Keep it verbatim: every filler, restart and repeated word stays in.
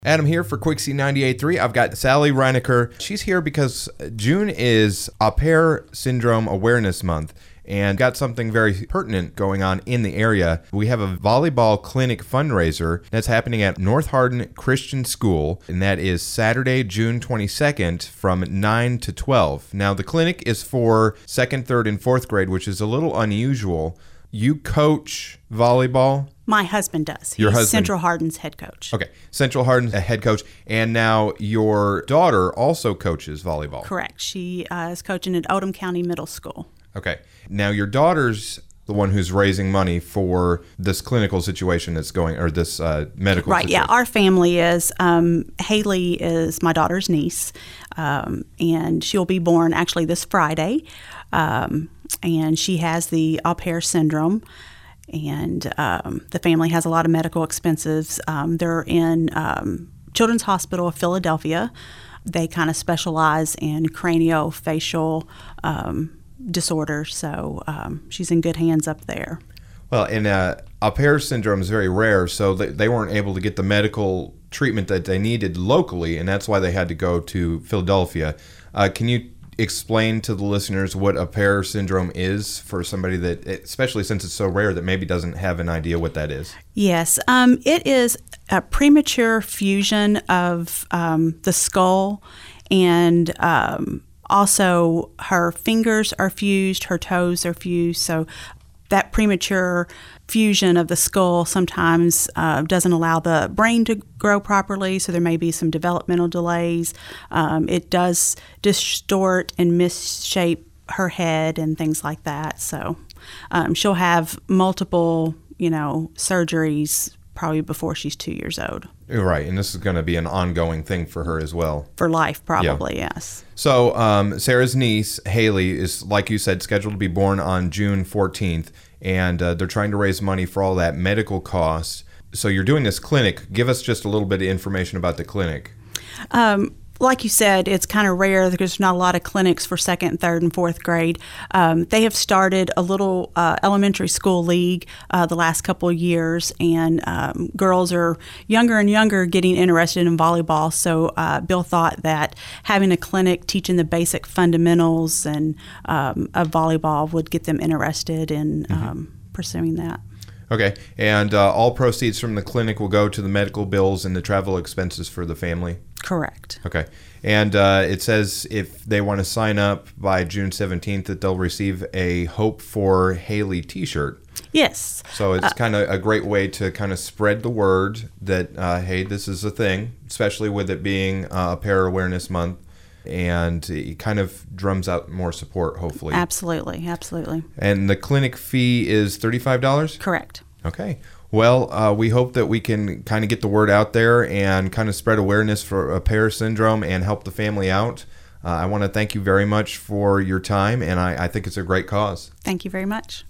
Adam here for Quixie ninety-eight point three. I've got Sally Reinecker. She's here because June is Au Pair Syndrome Awareness Month and got something very pertinent going on in the area. We have a volleyball clinic fundraiser that's happening at North Hardin Christian School, and that is Saturday, June twenty-second from nine to twelve. Now, the clinic is for second, third, and fourth grade, which is a little unusual. You coach volleyball? My husband does. He's Your husband. Central Hardin's head coach. Okay. Central Hardin's a head coach. And now your daughter also coaches volleyball. Correct. She uh, is coaching at Oldham County Middle School. Okay. Now your daughter's the one who's raising money for this clinical situation that's going, or this uh, medical right, situation. Yeah. Our family is, um, Haley is my daughter's niece, um, and she'll be born actually this Friday. Um, and she has the Au Pair Syndrome. And um, the family has a lot of medical expenses. Um, they're in um, Children's Hospital of Philadelphia. They kind of specialize in craniofacial um, disorders, so um, she's in good hands up there. Well, and uh, Au Pair Syndrome is very rare, so they, they weren't able to get the medical treatment that they needed locally, and that's why they had to go to Philadelphia. Uh, can you explain to the listeners what Au Pair Syndrome is for somebody that, especially since it's so rare, that maybe doesn't have an idea what that is? Yes. Um, it is a premature fusion of um, the skull, and um, also her fingers are fused, her toes are fused, so that premature fusion of the skull sometimes uh, doesn't allow the brain to grow properly, so there may be some developmental delays. Um, it does distort and misshape her head and things like that. So um, she'll have multiple, you know, surgeries probably before she's two years old. Right, and this is going to be an ongoing thing for her as well. For life, probably, yeah. Yes. So um, Sarah's niece, Haley, is, like you said, scheduled to be born on June fourteenth, and uh, they're trying to raise money for all that medical costs. So you're doing this clinic. Give us just a little bit of information about the clinic. Um, like you said, it's kind of rare because there's not a lot of clinics for second, third, and fourth grade. Um, they have started a little uh, elementary school league uh, the last couple of years, and um, girls are younger and younger getting interested in volleyball. So uh, Bill thought that having a clinic teaching the basic fundamentals and um, of volleyball would get them interested in mm-hmm. um, pursuing that. Okay, and uh, all proceeds from the clinic will go to the medical bills and the travel expenses for the family? Correct. Okay, and uh, it says if they want to sign up by June seventeenth that they'll receive a Hope for Haley t-shirt. Yes. So it's uh, kind of a great way to kind of spread the word that, uh, hey, this is a thing, especially with it being uh, Au Pair Awareness Month. And it kind of drums out more support, hopefully. Absolutely, absolutely. And the clinic fee is thirty-five dollars? Correct. Okay. Well, uh, we hope that we can kind of get the word out there and kind of spread awareness for Au Pair Syndrome and help the family out. Uh, I want to thank you very much for your time, and I, I think it's a great cause. Thank you very much.